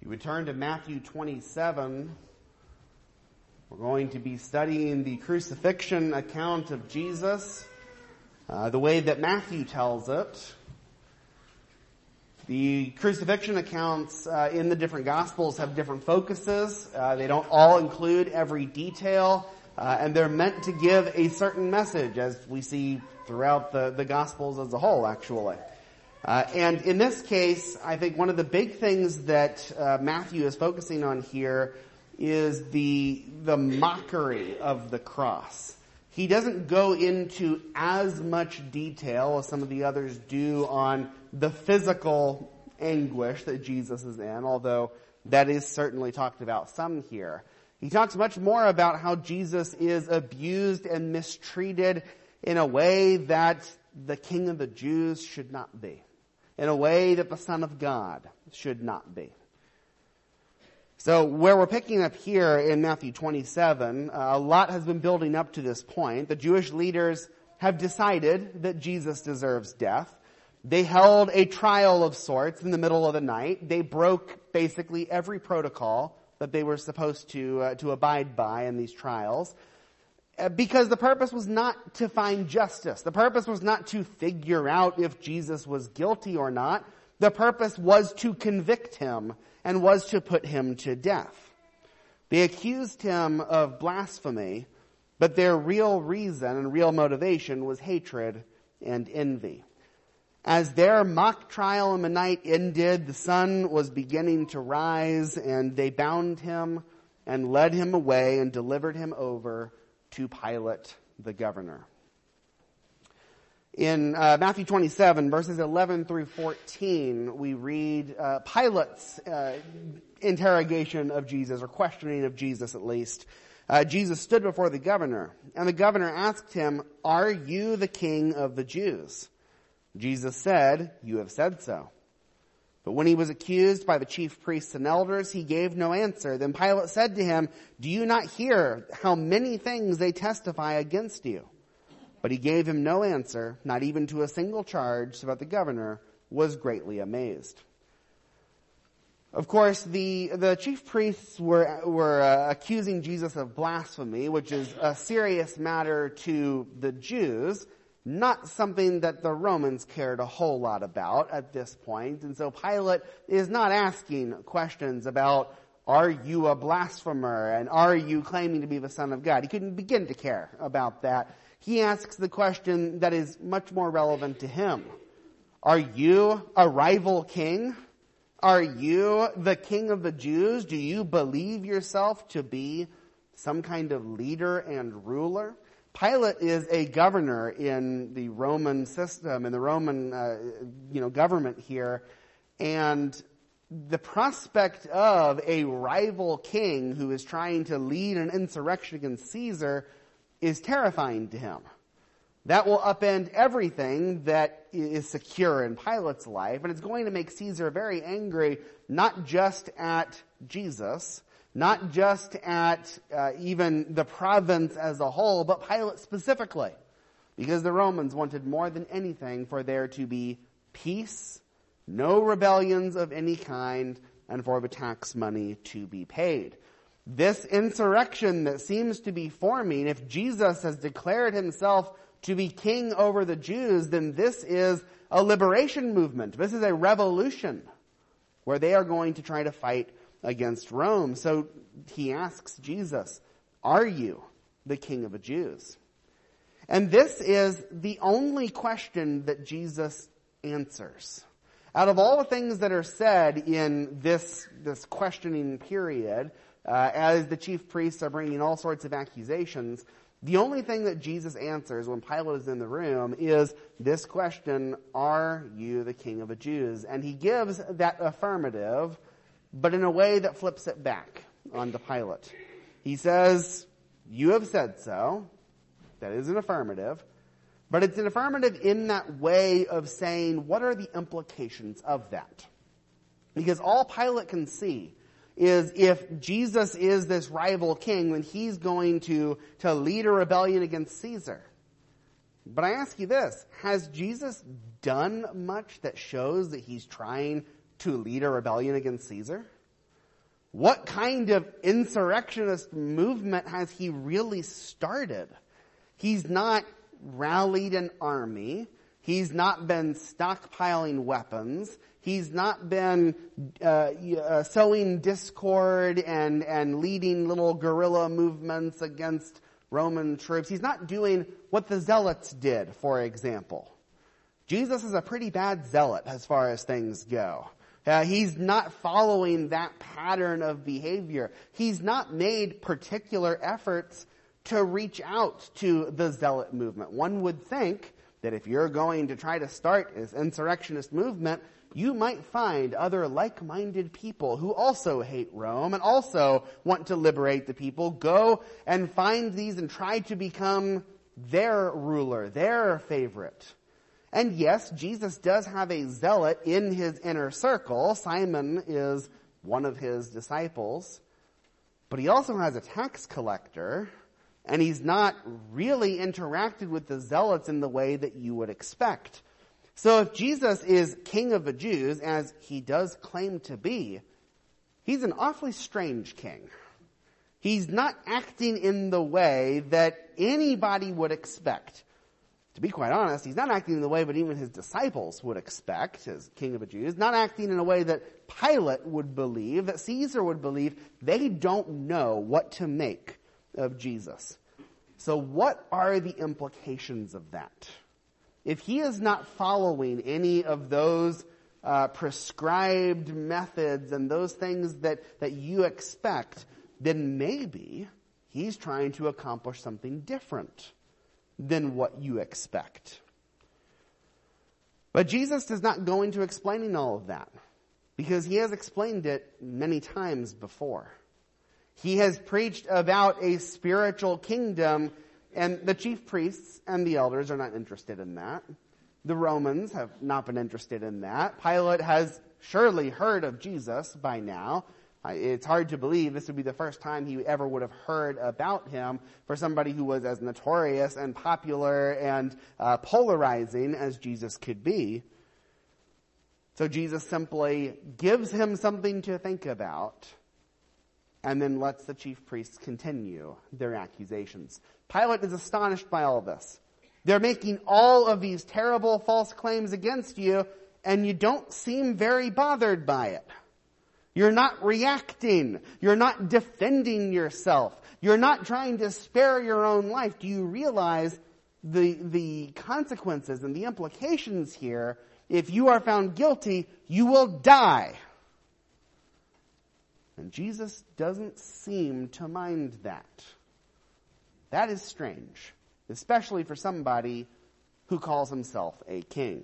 You would turn to Matthew 27. We're going to be studying the crucifixion account of Jesus, the way that Matthew tells it. The crucifixion accounts in the different Gospels have different focuses. They don't all include every detail, and they're meant to give a certain message, as we see throughout the Gospels as a whole, actually. And in this case, I think one of the big things that Matthew is focusing on here is the mockery of the cross. He doesn't go into as much detail as some of the others do on the physical anguish that Jesus is in, although that is certainly talked about some here. He talks much more about how Jesus is abused and mistreated in a way that the King of the Jews should not be, in a way that the Son of God should not be. So where we're picking up here in Matthew 27, a lot has been building up to this point. The Jewish leaders have decided that Jesus deserves death. They held a trial of sorts in the middle of the night. They broke basically every protocol that they were supposed to abide by in these trials, because the purpose was not to find justice. The purpose was not to figure out if Jesus was guilty or not. The purpose was to convict him and was to put him to death. They accused him of blasphemy, but their real reason and real motivation was hatred and envy. As their mock trial in the night ended, the sun was beginning to rise, and they bound him and led him away and delivered him over to Pilate, the governor. In Matthew 27, verses 11 through 14, we read Pilate's interrogation of Jesus, or questioning of Jesus at least. Jesus stood before the governor, and the governor asked him, "Are you the king of the Jews?" Jesus said, "You have said so." But when he was accused by the chief priests and elders, he gave no answer. Then Pilate said to him, "Do you not hear how many things they testify against you?" But he gave him no answer, not even to a single charge, so that the governor was greatly amazed. Of course, the chief priests were accusing Jesus of blasphemy, which is a serious matter to the Jews, not something that the Romans cared a whole lot about at this point. And so Pilate is not asking questions about, are you a blasphemer and are you claiming to be the Son of God? He couldn't begin to care about that. He asks the question that is much more relevant to him. Are you a rival king? Are you the king of the Jews? Do you believe yourself to be some kind of leader and ruler? Pilate is a governor in the Roman system, in the Roman government here, and the prospect of a rival king who is trying to lead an insurrection against Caesar is terrifying to him. That will upend everything that is secure in Pilate's life, and it's going to make Caesar very angry, not just at Jesus, not just at even the province as a whole, but Pilate specifically, because the Romans wanted more than anything for there to be peace, no rebellions of any kind, and for the tax money to be paid. This insurrection that seems to be forming, if Jesus has declared himself to be king over the Jews, then this is a liberation movement. This is a revolution where they are going to try to fight against Rome. So he asks Jesus, "Are you the king of the Jews?" And this is the only question that Jesus answers. Out of all the things that are said in this questioning period, as the chief priests are bringing all sorts of accusations, the only thing that Jesus answers when Pilate is in the room is this question, "Are you the king of the Jews?" And he gives that affirmative, but in a way that flips it back onto Pilate. He says, "You have said so." That is an affirmative. But it's an affirmative in that way of saying, what are the implications of that? Because all Pilate can see is if Jesus is this rival king, then he's going to lead a rebellion against Caesar. But I ask you this, has Jesus done much that shows that he's trying to lead a rebellion against Caesar? What kind of insurrectionist movement has he really started? He's not rallied an army. He's not been stockpiling weapons. He's not been sowing discord and leading little guerrilla movements against Roman troops. He's not doing what the zealots did, for example. Jesus is a pretty bad zealot as far as things go. He's not following that pattern of behavior. He's not made particular efforts to reach out to the zealot movement. One would think that if you're going to try to start this insurrectionist movement, you might find other like-minded people who also hate Rome and also want to liberate the people. Go and find these and try to become their ruler, their favorite. And yes, Jesus does have a zealot in his inner circle. Simon is one of his disciples. But he also has a tax collector, and he's not really interacted with the zealots in the way that you would expect. So if Jesus is King of the Jews, as he does claim to be, he's an awfully strange king. He's not acting in the way that anybody would expect. To be quite honest, he's not acting in the way that even his disciples would expect as King of the Jews, not acting in a way that Pilate would believe, that Caesar would believe. They don't know what to make of Jesus. So what are the implications of that? If he is not following any of those prescribed methods and those things that you expect, then maybe he's trying to accomplish something different than what you expect. But Jesus is not going to explaining all of that, because he has explained it many times before. He has preached about a spiritual kingdom, and the chief priests and the elders are not interested in that. The Romans have not been interested in that. Pilate has surely heard of Jesus by now. It's hard to believe this would be the first time he ever would have heard about him for somebody who was as notorious and popular and polarizing as Jesus could be. So Jesus simply gives him something to think about and then lets the chief priests continue their accusations. Pilate is astonished by all this. They're making all of these terrible false claims against you, and you don't seem very bothered by it. You're not reacting. You're not defending yourself. You're not trying to spare your own life. Do you realize the consequences and the implications here? If you are found guilty, you will die. And Jesus doesn't seem to mind that. That is strange, especially for somebody who calls himself a king.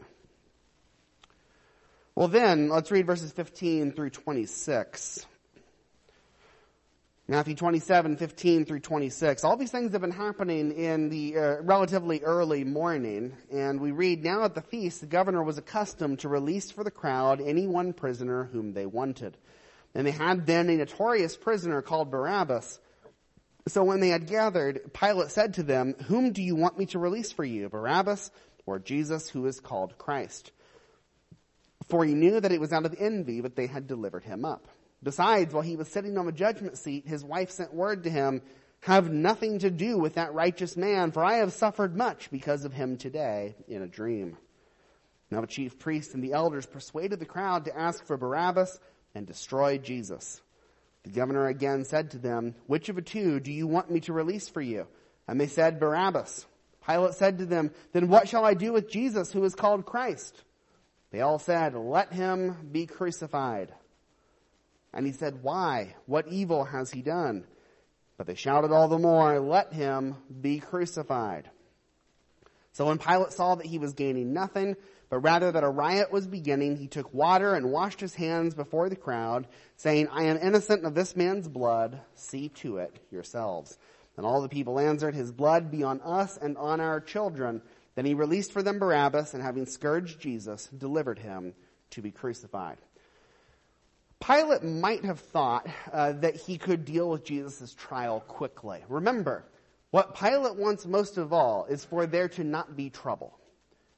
Well then, let's read verses 15 through 26. Matthew 27, 15 through 26. All these things have been happening in the relatively early morning. And we read, now at the feast, the governor was accustomed to release for the crowd any one prisoner whom they wanted. And they had then a notorious prisoner called Barabbas. So when they had gathered, Pilate said to them, whom do you want me to release for you, Barabbas or Jesus, who is called Christ? For he knew that it was out of envy that they had delivered him up. Besides, while he was sitting on the judgment seat, his wife sent word to him, have nothing to do with that righteous man, for I have suffered much because of him today in a dream. Now the chief priests and the elders persuaded the crowd to ask for Barabbas and destroy Jesus. The governor again said to them, which of the two do you want me to release for you? And they said, Barabbas. Pilate said to them, then what shall I do with Jesus, who is called Christ? They all said, let him be crucified. And he said, why? What evil has he done? But they shouted all the more, let him be crucified. So when Pilate saw that he was gaining nothing, but rather that a riot was beginning, he took water and washed his hands before the crowd, saying, I am innocent of this man's blood. See to it yourselves. And all the people answered, his blood be on us and on our children. Then he released for them Barabbas, and having scourged Jesus, delivered him to be crucified. Pilate might have thought that he could deal with Jesus' trial quickly. Remember, what Pilate wants most of all is for there to not be trouble.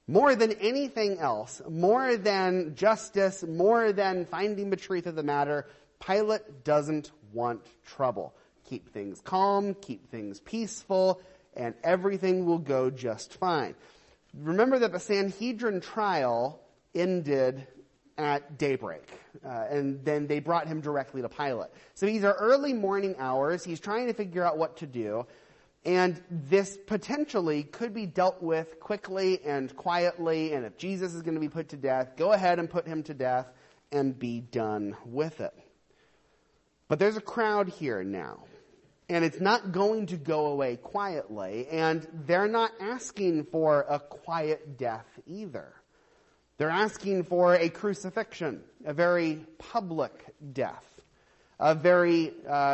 More than anything else, more than justice, more than finding the truth of the matter, Pilate doesn't want trouble. Keep things calm, keep things peaceful, and everything will go just fine. Remember that the Sanhedrin trial ended at daybreak, and then they brought him directly to Pilate. So these are early morning hours. He's trying to figure out what to do, and this potentially could be dealt with quickly and quietly, and if Jesus is going to be put to death, go ahead and put him to death and be done with it. But there's a crowd here now, and it's not going to go away quietly, and they're not asking for a quiet death either. They're asking for a crucifixion, a very public death, a very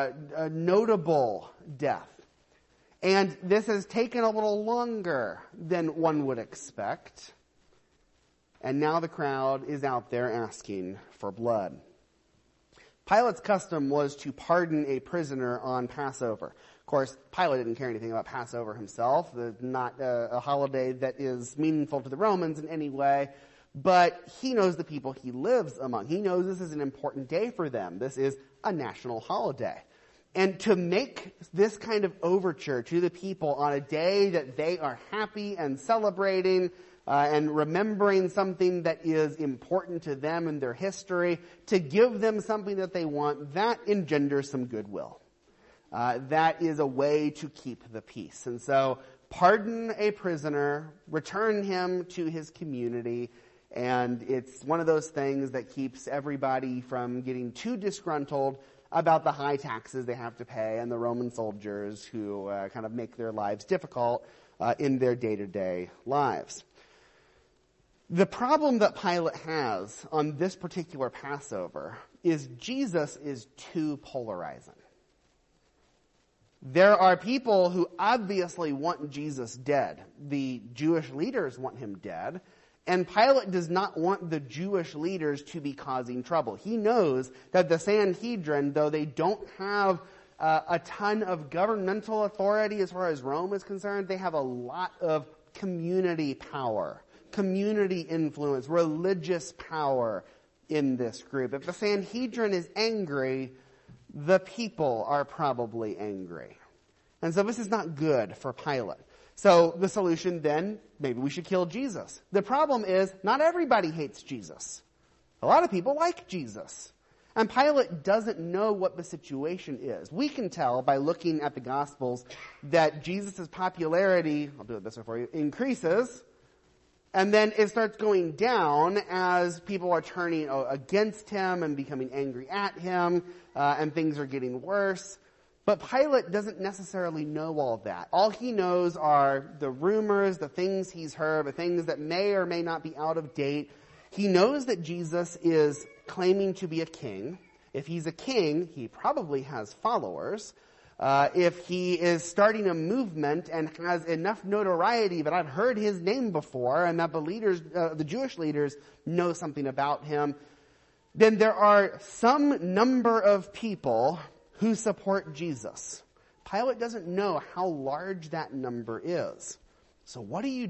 notable death. And this has taken a little longer than one would expect. And now the crowd is out there asking for blood. Pilate's custom was to pardon a prisoner on Passover. Of course, Pilate didn't care anything about Passover himself. It's not a holiday that is meaningful to the Romans in any way. But he knows the people he lives among. He knows this is an important day for them. This is a national holiday. And to make this kind of overture to the people on a day that they are happy and celebrating and remembering something that is important to them in their history, to give them something that they want, that engenders some goodwill. That is a way to keep the peace. And so pardon a prisoner, return him to his community, and it's one of those things that keeps everybody from getting too disgruntled about the high taxes they have to pay and the Roman soldiers who kind of make their lives difficult in their day-to-day lives. The problem that Pilate has on this particular Passover is Jesus is too polarizing. There are people who obviously want Jesus dead. The Jewish leaders want him dead. And Pilate does not want the Jewish leaders to be causing trouble. He knows that the Sanhedrin, though they don't have a ton of governmental authority as far as Rome is concerned, they have a lot of community power, community influence, religious power in this group. If the Sanhedrin is angry, the people are probably angry. And so this is not good for Pilate. So the solution then, maybe we should kill Jesus. The problem is, not everybody hates Jesus. A lot of people like Jesus. And Pilate doesn't know what the situation is. We can tell by looking at the Gospels that Jesus' popularity, I'll do it this way for you, increases, and then it starts going down as people are turning against him and becoming angry at him, and things are getting worse. But Pilate doesn't necessarily know all that. All he knows are the rumors, the things he's heard, the things that may or may not be out of date. He knows that Jesus is claiming to be a king. If he's a king, he probably has followers. If he is starting a movement and has enough notoriety that I've heard his name before and that the leaders, the Jewish leaders know something about him, then there are some number of people who support Jesus. Pilate doesn't know how large that number is. So what do?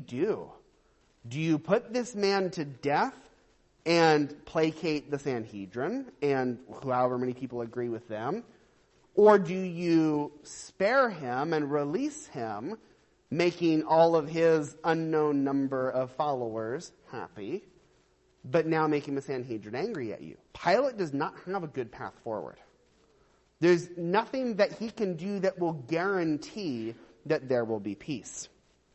Do you put this man to death and placate the Sanhedrin and however many people agree with them? Or do you spare him and release him, making all of his unknown number of followers happy, but now making the Sanhedrin angry at you? Pilate does not have a good path forward. There's nothing that he can do that will guarantee that there will be peace.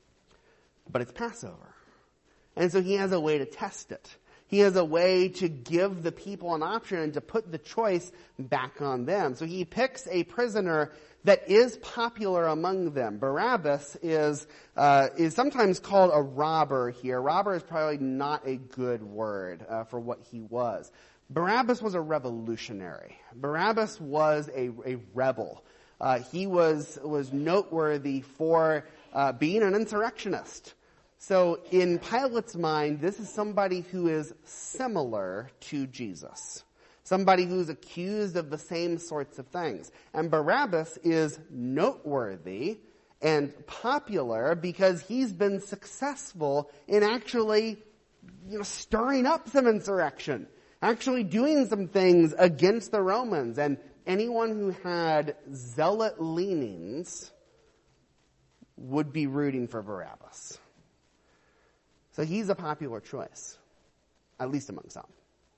But it's Passover. And so he has a way to test it. He has a way to give the people an option and to put the choice back on them. So he picks a prisoner that is popular among them. Barabbas is sometimes called a robber here. Robber is probably not a good word for what he was. Barabbas was a revolutionary. Barabbas was a rebel. He was noteworthy for being an insurrectionist. So in Pilate's mind, this is somebody who is similar to Jesus. Somebody who's accused of the same sorts of things. And Barabbas is noteworthy and popular because he's been successful in actually, stirring up some insurrection, actually doing some things against the Romans. And anyone who had zealot leanings would be rooting for Barabbas. So he's a popular choice, at least among some.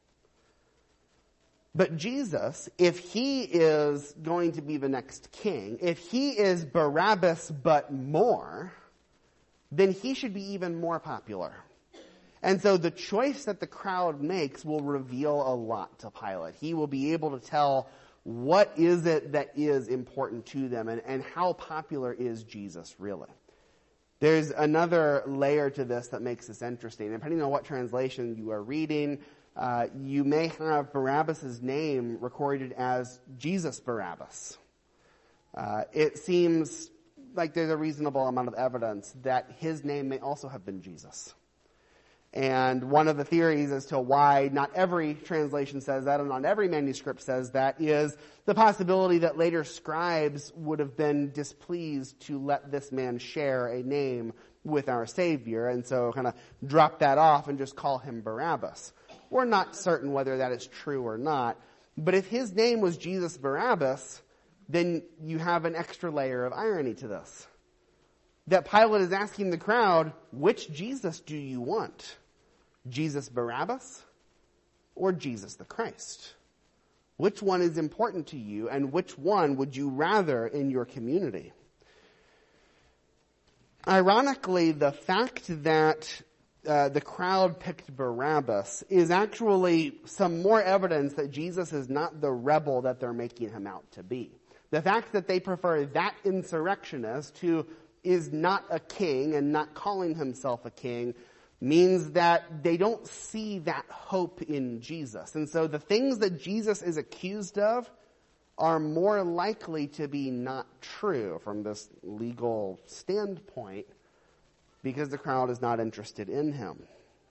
But Jesus, if he is going to be the next king, if he is Barabbas but more, then he should be even more popular. And so the choice that the crowd makes will reveal a lot to Pilate. He will be able to tell what is it that is important to them and how popular is Jesus really. There's another layer to this that makes this interesting. Depending on what translation you are reading, you may have Barabbas' name recorded as Jesus Barabbas. It seems like there's a reasonable amount of evidence that his name may also have been Jesus. And one of the theories as to why not every translation says that and not every manuscript says that is the possibility that later scribes would have been displeased to let this man share a name with our Savior, and so kind of drop that off and just call him Barabbas. We're not certain whether that is true or not, but if his name was Jesus Barabbas, then you have an extra layer of irony to this. That Pilate is asking the crowd, which Jesus do you want? Jesus Barabbas or Jesus the Christ? Which one is important to you and which one would you rather in your community? Ironically, the fact that the crowd picked Barabbas is actually some more evidence that Jesus is not the rebel that they're making him out to be. The fact that they prefer that insurrectionist who is not a king and not calling himself a king means that they don't see that hope in Jesus. And so the things that Jesus is accused of are more likely to be not true from this legal standpoint because the crowd is not interested in him.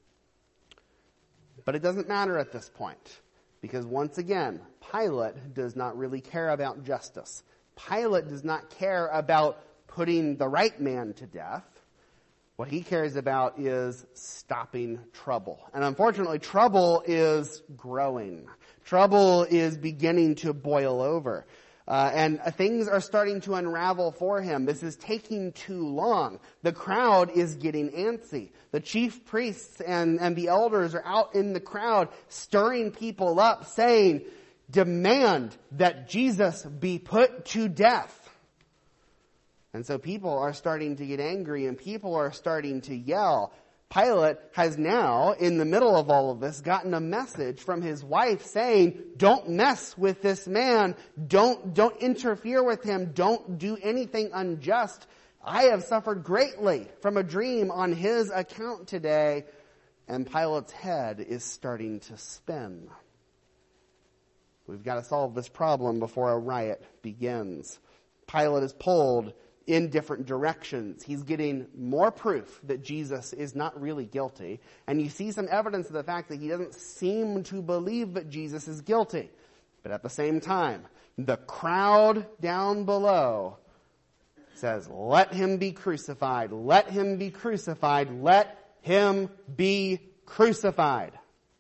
But it doesn't matter at this point because once again, Pilate does not really care about justice. Pilate does not care about putting the right man to death. What he cares about is stopping trouble. And unfortunately, trouble is growing. Trouble is beginning to boil over. And things are starting to unravel for him. This is taking too long. The crowd is getting antsy. The chief priests and the elders are out in the crowd stirring people up, saying, demand that Jesus be put to death. And so people are starting to get angry and people are starting to yell. Pilate has now, in the middle of all of this, gotten a message from his wife saying, don't mess with this man. Don't interfere with him. Don't do anything unjust. I have suffered greatly from a dream on his account today. And Pilate's head is starting to spin. We've got to solve this problem before a riot begins. Pilate is pulled in different directions. He's getting more proof that Jesus is not really guilty. And you see some evidence of the fact that he doesn't seem to believe that Jesus is guilty. But at the same time, the crowd down below says, let him be crucified. Let him be crucified. Let him be crucified.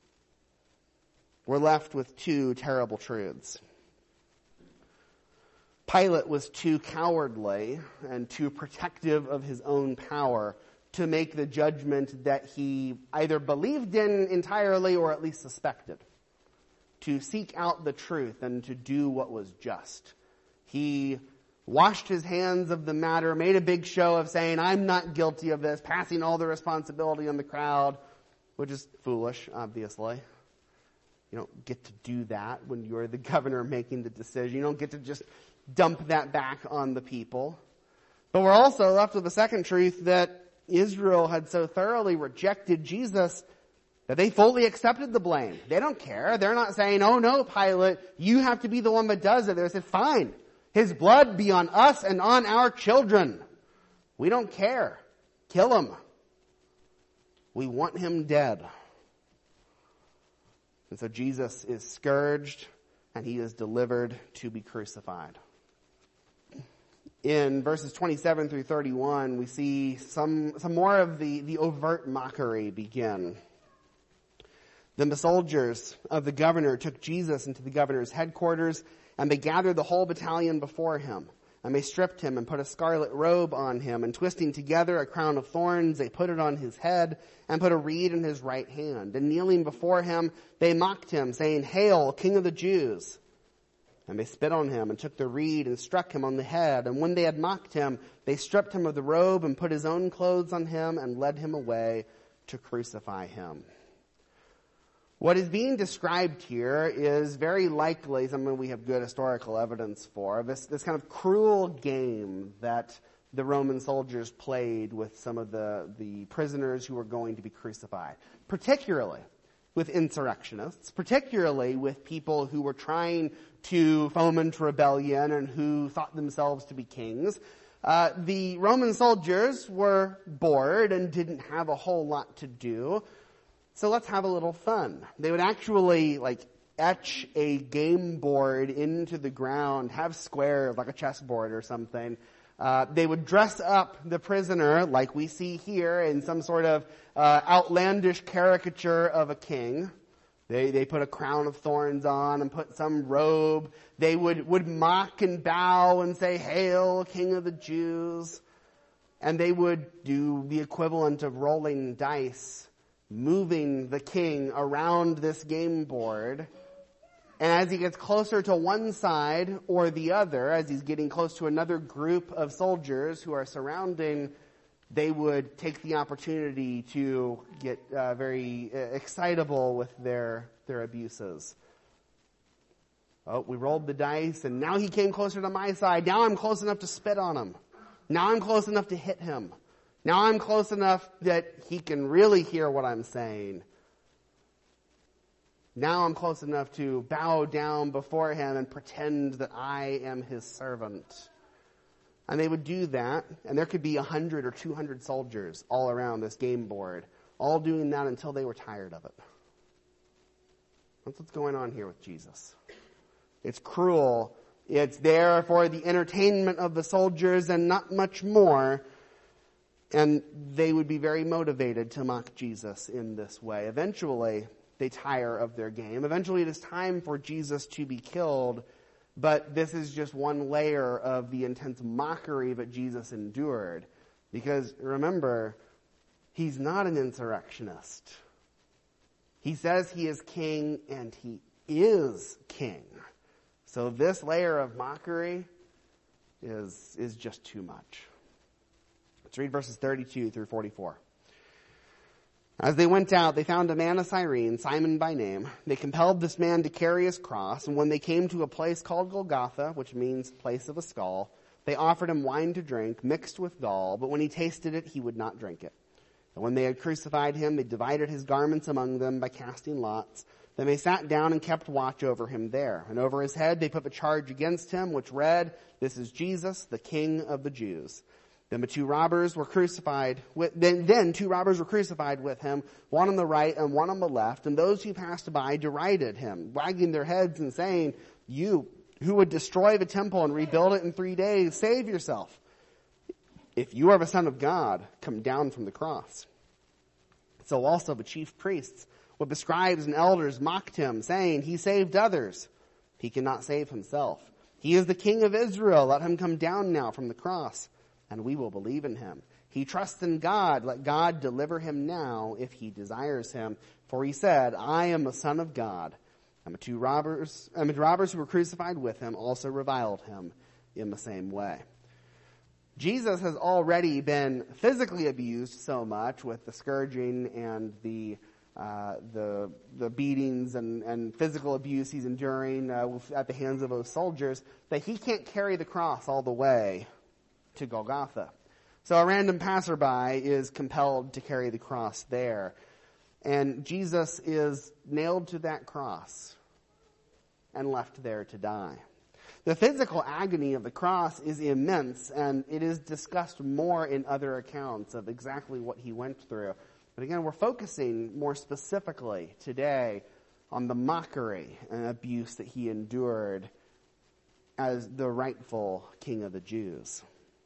We're left with two terrible truths. Pilate was too cowardly and too protective of his own power to make the judgment that he either believed in entirely or at least suspected, to seek out the truth and to do what was just. He washed his hands of the matter, made a big show of saying, I'm not guilty of this, passing all the responsibility on the crowd, which is foolish, obviously. You don't get to do that when you're the governor making the decision. You don't get to just dump that back on the people. But we're also left with the second truth that Israel had so thoroughly rejected Jesus that they fully accepted the blame. They don't care. They're not saying, oh no, Pilate, you have to be the one that does it. They said, fine. His blood be on us and on our children. We don't care. Kill him. We want him dead. And so Jesus is scourged and he is delivered to be crucified. In verses 27 through 31, we see some more of the overt mockery begin. Then the soldiers of the governor took Jesus into the governor's headquarters, and they gathered the whole battalion before him. And they stripped him and put a scarlet robe on him, and twisting together a crown of thorns, they put it on his head and put a reed in his right hand. And kneeling before him, they mocked him, saying, "Hail, King of the Jews!" And they spit on him and took the reed and struck him on the head. And when they had mocked him, they stripped him of the robe and put his own clothes on him and led him away to crucify him. What is being described here is very likely something we have good historical evidence for. This kind of cruel game that the Roman soldiers played with some of the prisoners who were going to be crucified, particularly with insurrectionists, particularly with people who were trying to foment rebellion and who thought themselves to be kings. The Roman soldiers were bored and didn't have a whole lot to do. So let's have a little fun. They would actually etch a game board into the ground, have squares like a chessboard or something. They would dress up the prisoner like we see here in some sort of outlandish caricature of a king. They put a crown of thorns on and put some robe. They would mock and bow and say, "Hail, King of the Jews." And they would do the equivalent of rolling dice, moving the king around this game board. And as he gets closer to one side or the other, as he's getting close to another group of soldiers who are surrounding, they would take the opportunity to get very excitable with their abuses. Oh, we rolled the dice, and now he came closer to my side. Now I'm close enough to spit on him. Now I'm close enough to hit him. Now I'm close enough that he can really hear what I'm saying. Now I'm close enough to bow down before him and pretend that I am his servant. And they would do that, and there could be 100 or 200 soldiers all around this game board, all doing that until they were tired of it. That's what's going on here with Jesus. It's cruel. It's there for the entertainment of the soldiers and not much more. And they would be very motivated to mock Jesus in this way. Eventually, they tire of their game. Eventually, it is time for Jesus to be killed. But this is just one layer of the intense mockery that Jesus endured. Because remember, he's not an insurrectionist. He says he is king, and he is king. So this layer of mockery is just too much. Let's read verses 32 through 44. As they went out, they found a man of Cyrene, Simon by name. They compelled this man to carry his cross, and when they came to a place called Golgotha, which means place of a skull, they offered him wine to drink, mixed with gall, but when he tasted it, he would not drink it. And when they had crucified him, they divided his garments among them by casting lots. Then they sat down and kept watch over him there. And over his head they put the charge against him, which read, "This is Jesus, the King of the Jews." Then two robbers were crucified with him, one on the right and one on the left. And those who passed by derided him, wagging their heads and saying, "You who would destroy the temple and rebuild it in 3 days, save yourself. If you are the Son of God, come down from the cross." So also the chief priests with the scribes and elders mocked him, saying, "He saved others. He cannot save himself. He is the King of Israel. Let him come down now from the cross, and we will believe in him. He trusts in God. Let God deliver him now if he desires him. For he said, 'I am the Son of God.'" And the robbers who were crucified with him also reviled him in the same way. Jesus has already been physically abused so much with the scourging and the beatings and physical abuse he's enduring at the hands of those soldiers that he can't carry the cross all the way to Golgotha. So a random passerby is compelled to carry the cross there. And Jesus is nailed to that cross and left there to die. The physical agony of the cross is immense, and it is discussed more in other accounts of exactly what he went through. But again, we're focusing more specifically today on the mockery and abuse that he endured as the rightful king of the Jews.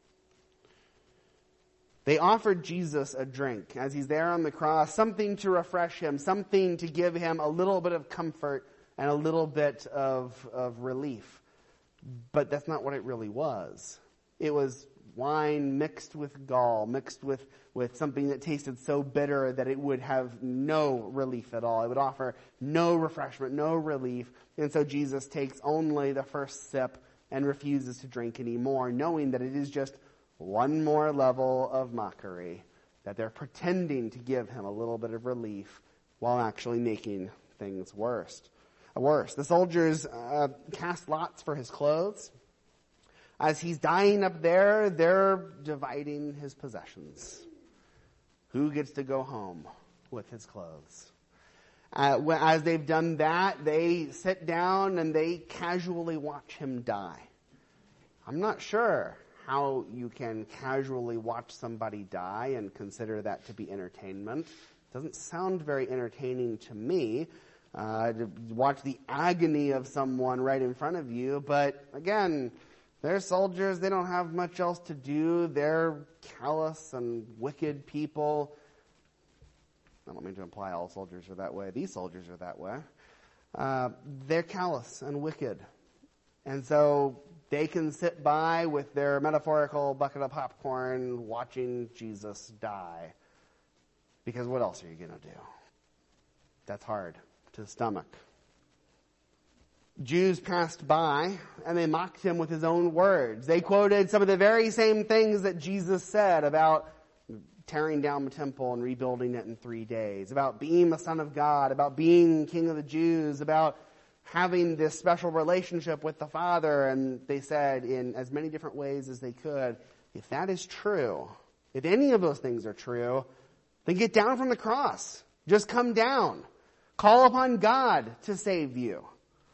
They offered Jesus a drink as he's there on the cross, something to refresh him, something to give him a little bit of comfort and a little bit of relief. But that's not what it really was. It was wine mixed with gall, mixed with something that tasted so bitter that it would have no relief at all. It would offer no refreshment, no relief. And so Jesus takes only the first sip and refuses to drink anymore, knowing that it is just one more level of mockery, that they're pretending to give him a little bit of relief while actually making things worse. The soldiers cast lots for his clothes. As he's dying up there, they're dividing his possessions. Who gets to go home with his clothes? As they've done that, they sit down and they casually watch him die. I'm not sure how you can casually watch somebody die and consider that to be entertainment. It doesn't sound very entertaining to me to watch the agony of someone right in front of you. But again, they're soldiers. They don't have much else to do. They're callous and wicked people. I don't mean to imply all soldiers are that way. These soldiers are that way. They're callous and wicked. And so they can sit by with their metaphorical bucket of popcorn watching Jesus die. Because what else are you going to do? That's hard to stomach. Jews passed by and they mocked him with his own words. They quoted some of the very same things that Jesus said about tearing down the temple and rebuilding it in 3 days, about being the Son of God, about being King of the Jews, about having this special relationship with the Father. And they said in as many different ways as they could, if that is true, if any of those things are true, then get down from the cross. Just come down. Call upon God to save you.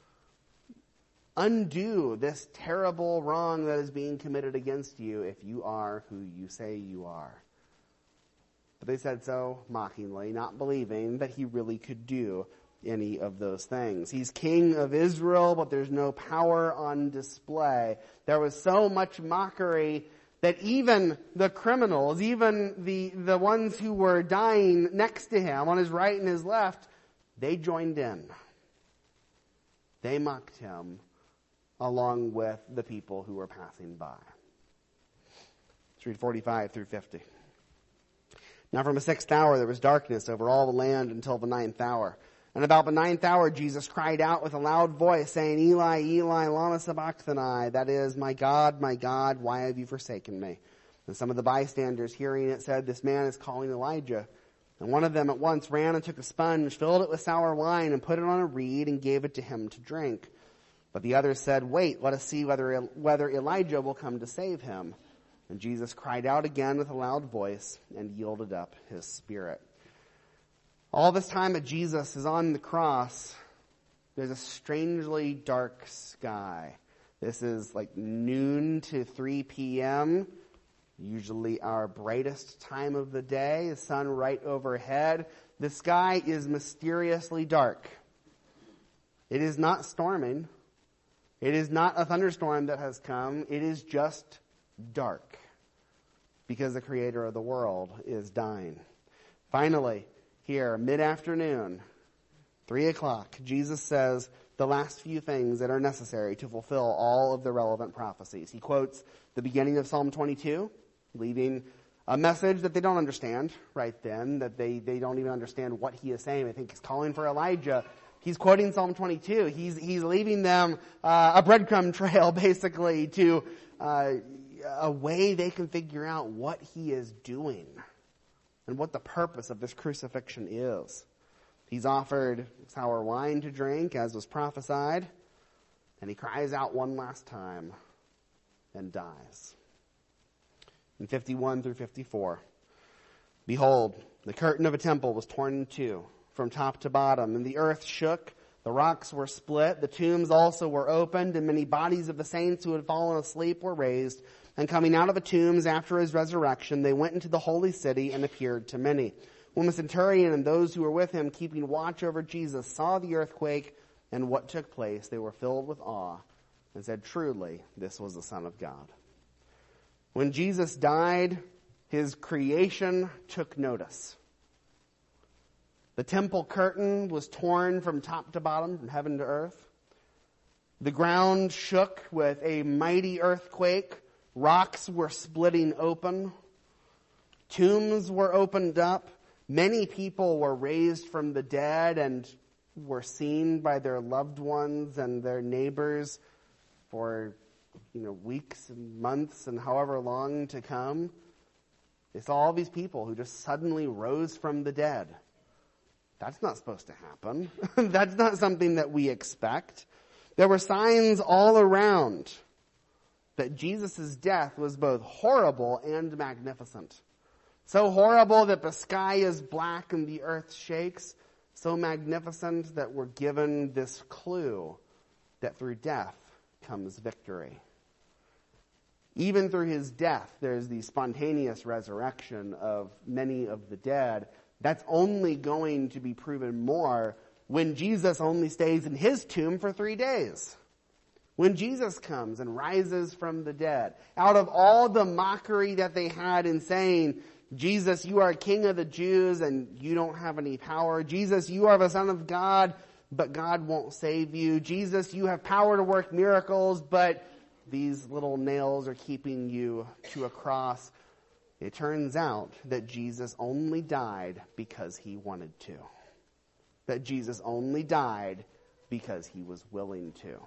Undo this terrible wrong that is being committed against you if you are who you say you are. But they said so mockingly, not believing that he really could do any of those things. He's king of Israel, but there's no power on display. There was so much mockery that even the criminals, even the ones who were dying next to him on his right and his left, they joined in. They mocked him along with the people who were passing by. Let's read 45 through 50. Now from the 6th hour there was darkness over all the land until the 9th hour. And about the 9th hour Jesus cried out with a loud voice, saying, Eli, Eli, lama sabachthani, that is, my God, why have you forsaken me? And some of the bystanders hearing it said, this man is calling Elijah. And one of them at once ran and took a sponge, filled it with sour wine, and put it on a reed, and gave it to him to drink. But the others said, wait, let us see whether Elijah will come to save him. And Jesus cried out again with a loud voice and yielded up his spirit. All this time that Jesus is on the cross, there's a strangely dark sky. This is like noon to 3 p.m., usually our brightest time of the day, the sun right overhead. The sky is mysteriously dark. It is not storming. It is not a thunderstorm that has come. It is just dark because the creator of the world is dying. Finally, here, mid-afternoon, 3 o'clock, Jesus says the last few things that are necessary to fulfill all of the relevant prophecies. He quotes the beginning of Psalm 22, leaving a message that they don't understand right then, that they don't even understand what he is saying. I think he's calling for Elijah. He's quoting Psalm 22. He's leaving them a breadcrumb trail, basically, to a way they can figure out what he is doing and what the purpose of this crucifixion is. He's offered sour wine to drink, as was prophesied, and he cries out one last time and dies. In 51 through 54, behold, the curtain of a temple was torn in two, from top to bottom, and the earth shook, the rocks were split, the tombs also were opened, and many bodies of the saints who had fallen asleep were raised. And coming out of the tombs after his resurrection, they went into the holy city and appeared to many. When the centurion and those who were with him, keeping watch over Jesus, saw the earthquake and what took place, they were filled with awe and said, truly, this was the Son of God. When Jesus died, his creation took notice. The temple curtain was torn from top to bottom, from heaven to earth. The ground shook with a mighty earthquake. Rocks were splitting open. Tombs were opened up. Many people were raised from the dead and were seen by their loved ones and their neighbors for, weeks and months and however long to come. They saw all these people who just suddenly rose from the dead. That's not supposed to happen. That's not something that we expect. There were signs all around that Jesus' death was both horrible and magnificent. So horrible that the sky is black and the earth shakes. So magnificent that we're given this clue that through death comes victory. Even through his death, there's the spontaneous resurrection of many of the dead. That's only going to be proven more when Jesus only stays in his tomb for 3 days. When Jesus comes and rises from the dead. Out of all the mockery that they had in saying, Jesus, you are King of the Jews and you don't have any power. Jesus, you are the Son of God, but God won't save you. Jesus, you have power to work miracles, but these little nails are keeping you to a cross. It turns out that Jesus only died because he wanted to. That Jesus only died because he was willing to.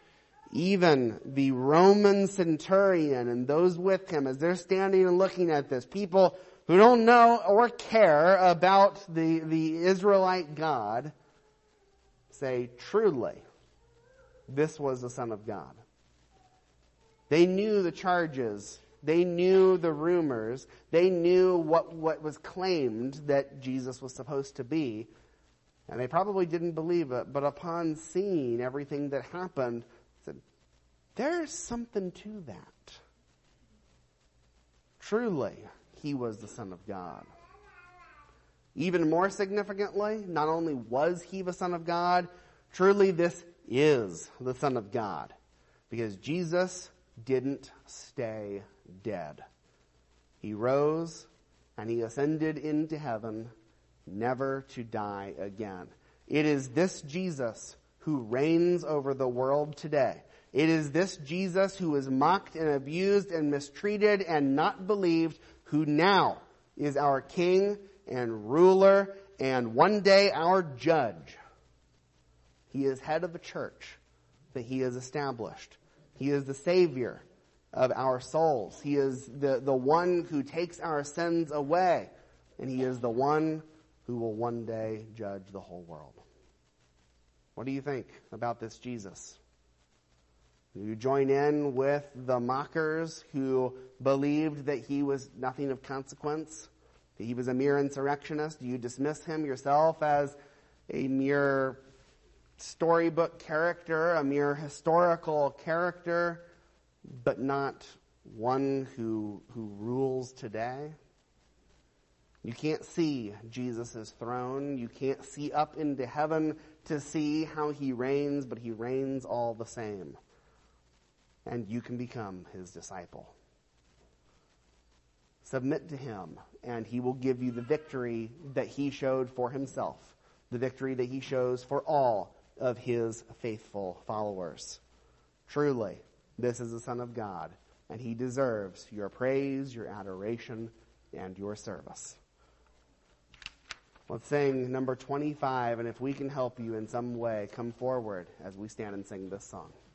Even the Roman centurion and those with him, as they're standing and looking at this, people who don't know or care about the Israelite God, say, truly, this was the Son of God. They knew the charges. They knew the rumors. They knew what was claimed that Jesus was supposed to be. And they probably didn't believe it. But upon seeing everything that happened, said, there's something to that. Truly, he was the Son of God. Even more significantly, not only was he the Son of God, truly this is the Son of God. Because Jesus didn't stay dead. He rose and he ascended into heaven, never to die again. It is this Jesus who reigns over the world today. It is this Jesus who is mocked and abused and mistreated and not believed, who now is our King and ruler and one day our judge. He is head of the church that he has established. He is the Savior of our souls. He is the one who takes our sins away. And he is the one who will one day judge the whole world. What do you think about this Jesus? Do you join in with the mockers who believed that he was nothing of consequence? That he was a mere insurrectionist? Do you dismiss him yourself as a mere storybook character, a mere historical character, but not one who rules today? You can't see Jesus' throne. You can't see up into heaven to see how he reigns, but he reigns all the same. And you can become his disciple. Submit to him, and he will give you the victory that he showed for himself, the victory that he shows for all of his faithful followers. Truly, this is the Son of God, and he deserves your praise, your adoration, and your service. Let's sing number 25, and if we can help you in some way, come forward as we stand and sing this song.